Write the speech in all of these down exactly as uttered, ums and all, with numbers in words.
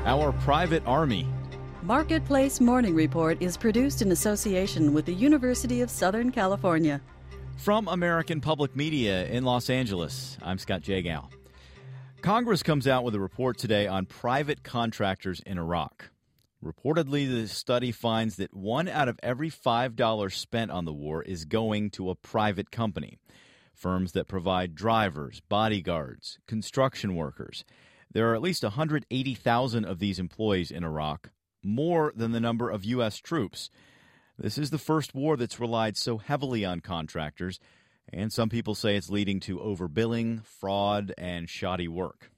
our private army. Marketplace Morning Report is produced in association with the University of Southern California. From American Public Media in Los Angeles, I'm Scott Jagow. Congress comes out with a report today on private contractors in Iraq. Reportedly, the study finds that one out of every five dollars spent on the war is going to a private company. Firms that provide drivers, bodyguards, construction workers. There are at least one hundred eighty thousand of these employees in Iraq, more than the number of U S troops. This is the first war that's relied so heavily on contractors, and some people say it's leading to overbilling, fraud, and shoddy work.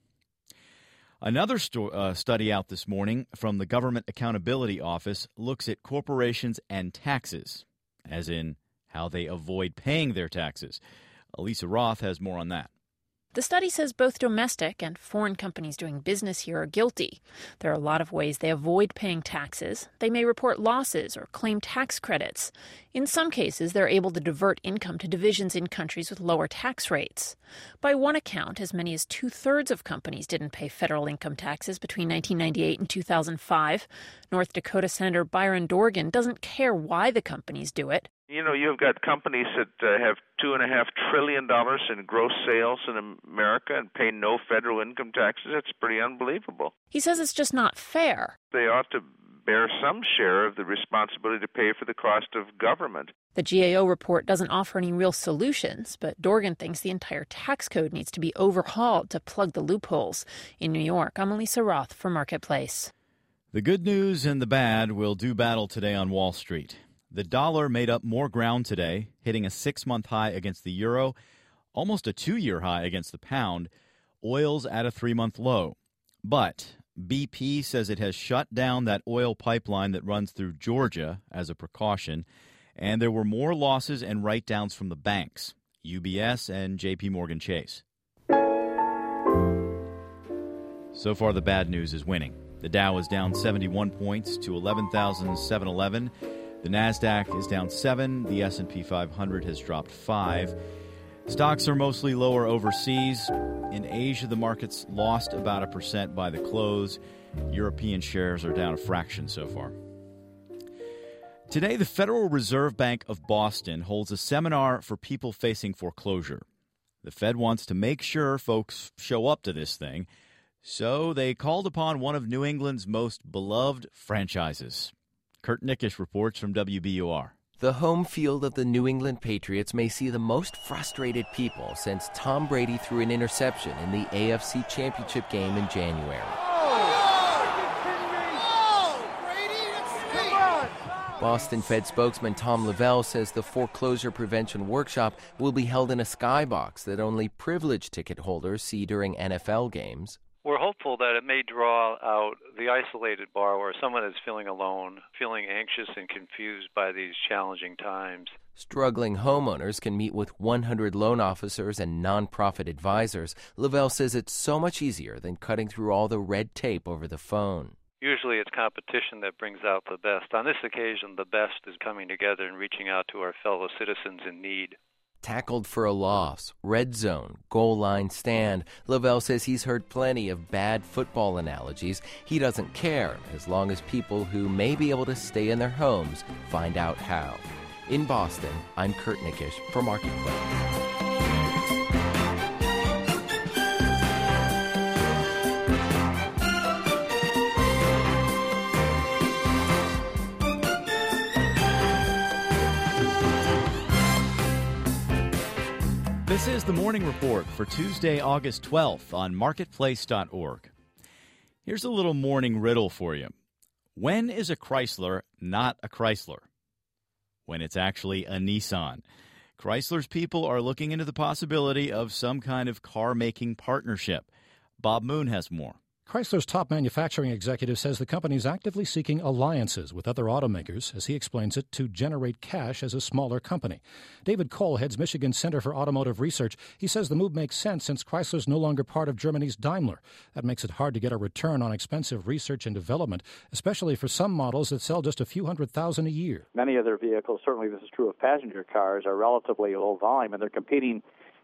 Another sto- uh, study out this morning from the Government Accountability Office looks at corporations and taxes, as in how they avoid paying their taxes. Elisa Roth has more on that. The study says both domestic and foreign companies doing business here are guilty. There are a lot of ways they avoid paying taxes. They may report losses or claim tax credits. In some cases, they're able to divert income to divisions in countries with lower tax rates. By one account, as many as two-thirds of companies didn't pay federal income taxes between nineteen ninety-eight and two thousand five. North Dakota Senator Byron Dorgan doesn't care why the companies do it. You know, you've got companies that uh, have two and a half trillion dollars in gross sales in America and pay no federal income taxes. That's pretty unbelievable. He says it's just not fair. They ought to bear some share of the responsibility to pay for the cost of government. The G A O report doesn't offer any real solutions, but Dorgan thinks the entire tax code needs to be overhauled to plug the loopholes. In New York, I'm Elisa Roth for Marketplace. The good news and the bad will do battle today on Wall Street. The dollar made up more ground today, hitting a six-month high against the euro, almost a two-year high against the pound. Oil's at a three-month low. But B P says it has shut down that oil pipeline that runs through Georgia as a precaution, and there were more losses and write-downs from the banks, U B S and J P Morgan Chase. So far, the bad news is winning. The Dow is down seventy-one points to eleven thousand seven hundred eleven. The NASDAQ is down seven. The S and P five hundred has dropped five. Stocks are mostly lower overseas. In Asia, the market's lost about a percent by the close. European shares are down a fraction so far. Today, the Federal Reserve Bank of Boston holds a seminar for people facing foreclosure. The Fed wants to make sure folks show up to this thing, so they called upon one of New England's most beloved franchises. Kurt Nickish reports from W B U R. The home field of the New England Patriots may see the most frustrated people since Tom Brady threw an interception in the A F C Championship game in January. Boston Fed spokesman Tom Lavelle says the foreclosure prevention workshop will be held in a skybox that only privileged ticket holders see during N F L games. We're hopeful that it may draw out the isolated borrower, someone that's feeling alone, feeling anxious and confused by these challenging times. Struggling homeowners can meet with one hundred loan officers and nonprofit advisors. Lavelle says it's so much easier than cutting through all the red tape over the phone. Usually it's competition that brings out the best. On this occasion, the best is coming together and reaching out to our fellow citizens in need. Tackled for a loss, red zone, goal line stand. Lavelle says he's heard plenty of bad football analogies. He doesn't care as long as people who may be able to stay in their homes find out how. In Boston, I'm Kurt Nickish for Marketplace. This is the Morning Report for Tuesday, August twelfth on marketplace dot org. Here's a little morning riddle for you. When is a Chrysler not a Chrysler? When it's actually a Nissan. Chrysler's people are looking into the possibility of some kind of car-making partnership. Bob Moon has more. Chrysler's top manufacturing executive says the company is actively seeking alliances with other automakers, as he explains it, to generate cash as a smaller company. David Cole heads Michigan's Center for Automotive Research. He says the move makes sense since Chrysler's no longer part of Germany's Daimler. That makes it hard to get a return on expensive research and development, especially for some models that sell just a few hundred thousand a year. Many of their vehicles, certainly this is true of passenger cars, are relatively low volume, and they're competing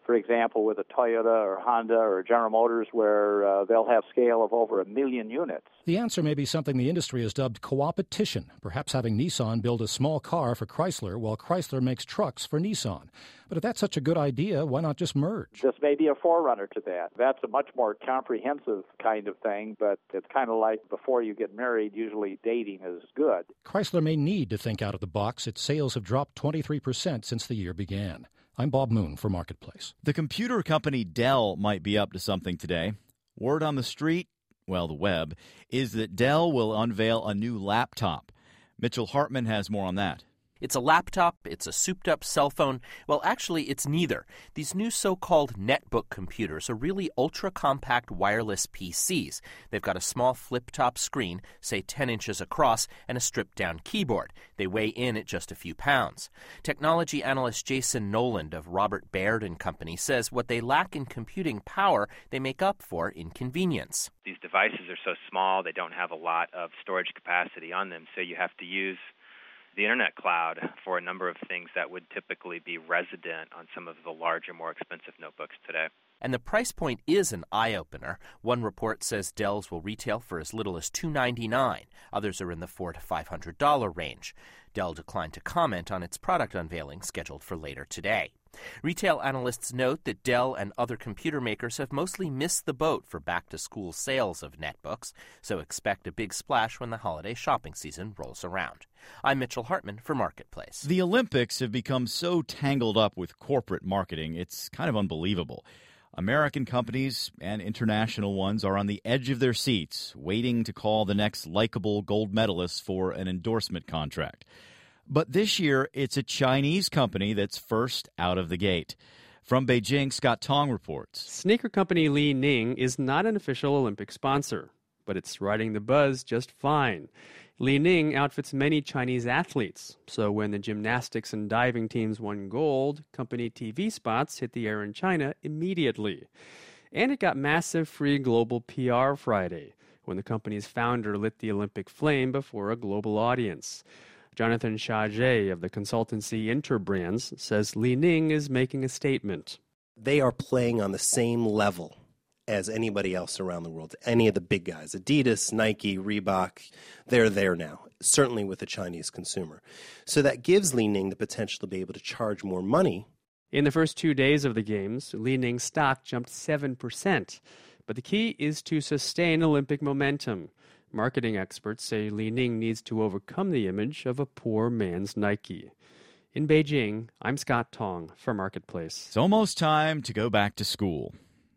for example, with a Toyota or Honda or General Motors, where uh, they'll have scale of over a million units. The answer may be something the industry has dubbed co-opetition, perhaps having Nissan build a small car for Chrysler while Chrysler makes trucks for Nissan. But if that's such a good idea, why not just merge? This may be a forerunner to that. That's a much more comprehensive kind of thing, but it's kind of like before you get married, usually dating is good. Chrysler may need to think out of the box. Its sales have dropped twenty-three percent since the year began. I'm Bob Moon for Marketplace. The computer company Dell might be up to something today. Word on the street, well, the web, is that Dell will unveil a new laptop. Mitchell Hartman has more on that. It's a laptop, it's a souped-up cell phone. Well, actually, it's neither. These new so-called netbook computers are really ultra-compact wireless P Cs. They've got a small flip-top screen, say ten inches across, and a stripped-down keyboard. They weigh in at just a few pounds. Technology analyst Jason Noland of Robert Baird and Company says what they lack in computing power, they make up for in convenience. These devices are so small, they don't have a lot of storage capacity on them, so you have to use the internet cloud for a number of things that would typically be resident on some of the larger, more expensive notebooks today. And the price point is an eye-opener. One report says Dell's will retail for as little as two hundred ninety-nine dollars. Others are in the four hundred to five hundred dollars range. Dell declined to comment on its product unveiling scheduled for later today. Retail analysts note that Dell and other computer makers have mostly missed the boat for back-to-school sales of netbooks, so expect a big splash when the holiday shopping season rolls around. I'm Mitchell Hartman for Marketplace. The Olympics have become so tangled up with corporate marketing, it's kind of unbelievable. American companies and international ones are on the edge of their seats, waiting to call the next likable gold medalist for an endorsement contract. But this year, it's a Chinese company that's first out of the gate. From Beijing, Scott Tong reports. Sneaker company Li Ning is not an official Olympic sponsor, but it's riding the buzz just fine. Li Ning outfits many Chinese athletes, so when the gymnastics and diving teams won gold, company T V spots hit the air in China immediately. And it got massive free global P R Friday, when the company's founder lit the Olympic flame before a global audience. Jonathan Charget of the consultancy Interbrands says Li Ning is making a statement. They are playing on the same level as anybody else around the world, any of the big guys. Adidas, Nike, Reebok, they're there now, certainly with the Chinese consumer. So that gives Li Ning the potential to be able to charge more money. In the first two days of the Games, Li Ning's stock jumped seven percent. But the key is to sustain Olympic momentum. Marketing experts say Li Ning needs to overcome the image of a poor man's Nike. In Beijing, I'm Scott Tong for Marketplace. It's almost time to go back to school.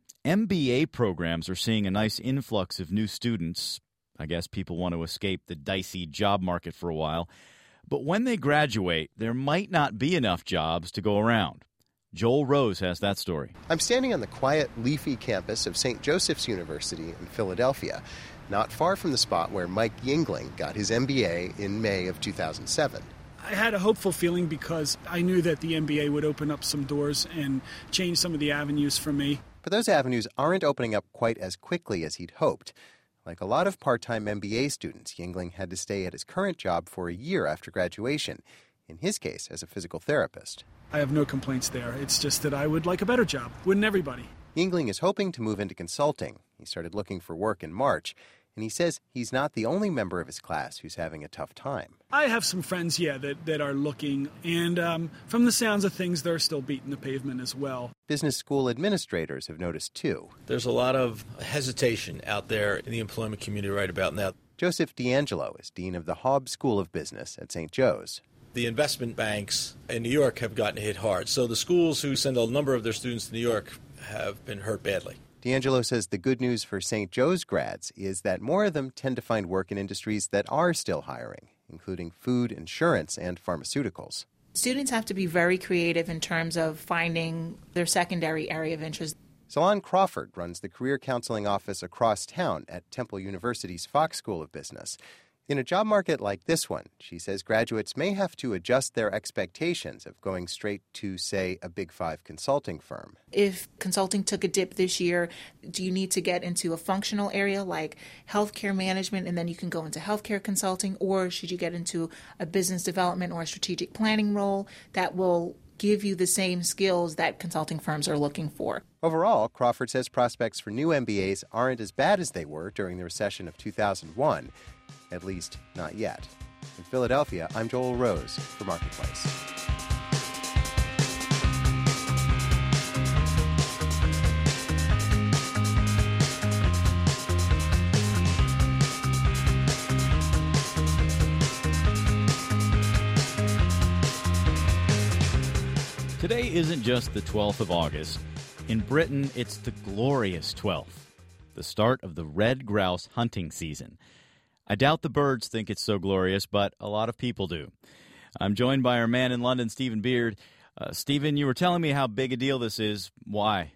M B A programs are seeing a nice influx of new students. I guess people want to escape the dicey job market for a while. But when they graduate, there might not be enough jobs to go around. Joel Rose has that story. I'm standing on the quiet, leafy campus of Saint Joseph's University in Philadelphia, not far from the spot where Mike Yingling got his M B A in May of two thousand seven. I had a hopeful feeling because I knew that the M B A would open up some doors and change some of the avenues for me. But those avenues aren't opening up quite as quickly as he'd hoped. Like a lot of part-time M B A students, Yingling had to stay at his current job for a year after graduation, in his case as a physical therapist. I have no complaints there. It's just that I would like a better job. Wouldn't everybody? Yingling is hoping to move into consulting. He started looking for work in March, and he says he's not the only member of his class who's having a tough time. I have some friends, yeah, that, that are looking, and um, from the sounds of things, they're still beating the pavement as well. Business school administrators have noticed, too. There's a lot of hesitation out there in the employment community right about now. Joseph D'Angelo is dean of the Hobbs School of Business at Saint Joe's. The investment banks in New York have gotten hit hard, so the schools who send a number of their students to New York have been hurt badly. D'Angelo says the good news for Saint Joe's grads is that more of them tend to find work in industries that are still hiring, including food, insurance, and pharmaceuticals. Students have to be very creative in terms of finding their secondary area of interest. Salon Crawford runs the career counseling office across town at Temple University's Fox School of Business. In a job market like this one, she says graduates may have to adjust their expectations of going straight to, say, a Big Five consulting firm. If consulting took a dip this year, do you need to get into a functional area like healthcare management and then you can go into healthcare consulting, or should you get into a business development or a strategic planning role that will give you the same skills that consulting firms are looking for. Overall, Crawford says prospects for new M B As aren't as bad as they were during the recession of two thousand one, at least not yet. In Philadelphia, I'm Joel Rose for Marketplace. Today isn't just the twelfth of August. In Britain, it's the glorious twelfth, the start of the red grouse hunting season. I doubt the birds think it's so glorious, but a lot of people do. I'm joined by our man in London, Stephen Beard. Uh, Stephen, you were telling me how big a deal this is. Why?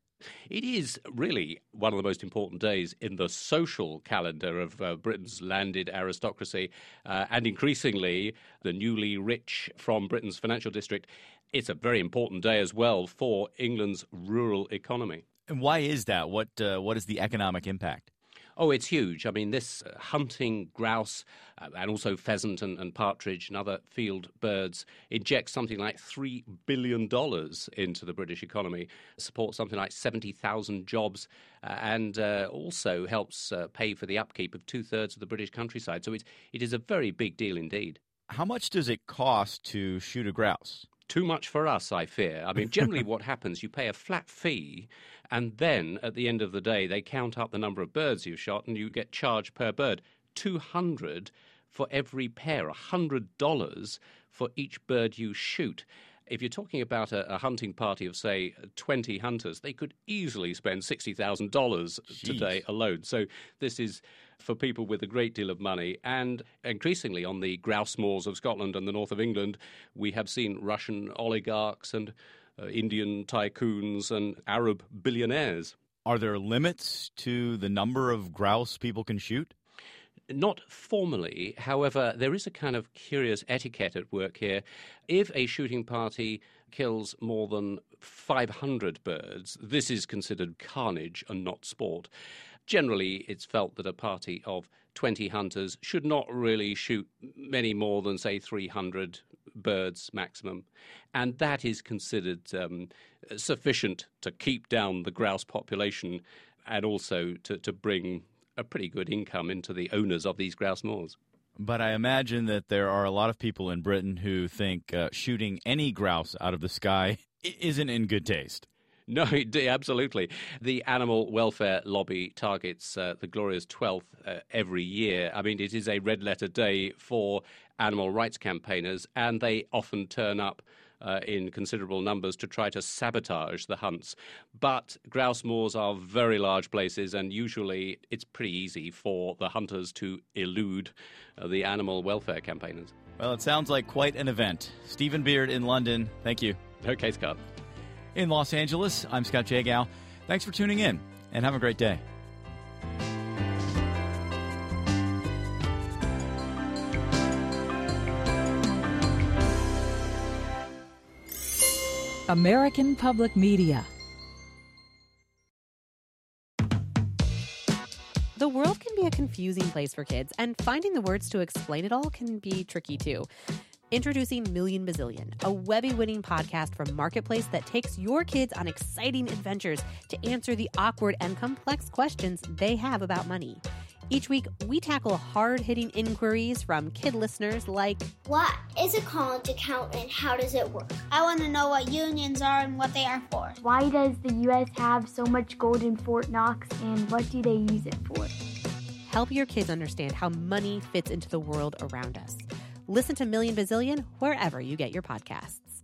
It is really one of the most important days in the social calendar of uh, Britain's landed aristocracy, uh, and increasingly the newly rich from Britain's financial district. It's a very important day as well for England's rural economy. And why is that? What uh, what is the economic impact? Oh, it's huge. I mean, this uh, hunting grouse uh, and also pheasant and, and partridge and other field birds injects something like three billion dollars into the British economy, supports something like seventy thousand jobs, uh, and uh, also helps uh, pay for the upkeep of two-thirds of the British countryside. So it, it is a very big deal indeed. How much does it cost to shoot a grouse? Too much for us, I fear. I mean, generally what happens, you pay a flat fee, and then at the end of the day, they count up the number of birds you've shot, and you get charged per bird. two hundred for every pair, one hundred dollars for each bird you shoot. If you're talking about a, a hunting party of, say, twenty hunters, they could easily spend sixty thousand dollars today alone. So this is for people with a great deal of money. And increasingly on the grouse moors of Scotland and the north of England, we have seen Russian oligarchs and uh, Indian tycoons and Arab billionaires. Are there limits to the number of grouse people can shoot? Not formally. However, there is a kind of curious etiquette at work here. If a shooting party kills more than five hundred birds, this is considered carnage and not sport. Generally, it's felt that a party of twenty hunters should not really shoot many more than, say, three hundred birds maximum. And that is considered um, sufficient to keep down the grouse population and also to, to bring a pretty good income into the owners of these grouse moors. But I imagine that there are a lot of people in Britain who think uh, shooting any grouse out of the sky isn't in good taste. No, absolutely. The animal welfare lobby targets uh, the glorious twelfth uh, every year. I mean, it is a red-letter day for animal rights campaigners, and they often turn up Uh, in considerable numbers to try to sabotage the hunts. But grouse moors are very large places, and usually it's pretty easy for the hunters to elude uh, the animal welfare campaigners. Well, it sounds like quite an event. Stephen Beard in London, thank you. Okay, Scott. In Los Angeles, I'm Scott Jagow. Thanks for tuning in, and have a great day. American Public Media. The world can be a confusing place for kids, and finding the words to explain it all can be tricky too. Introducing Million Bazillion, a Webby-winning podcast from Marketplace that takes your kids on exciting adventures to answer the awkward and complex questions they have about money. Each week, we tackle hard-hitting inquiries from kid listeners like, what is a college account and how does it work? I want to know what unions are and what they are for. Why does the U S have so much gold in Fort Knox, and what do they use it for? Help your kids understand how money fits into the world around us. Listen to Million Bazillion wherever you get your podcasts.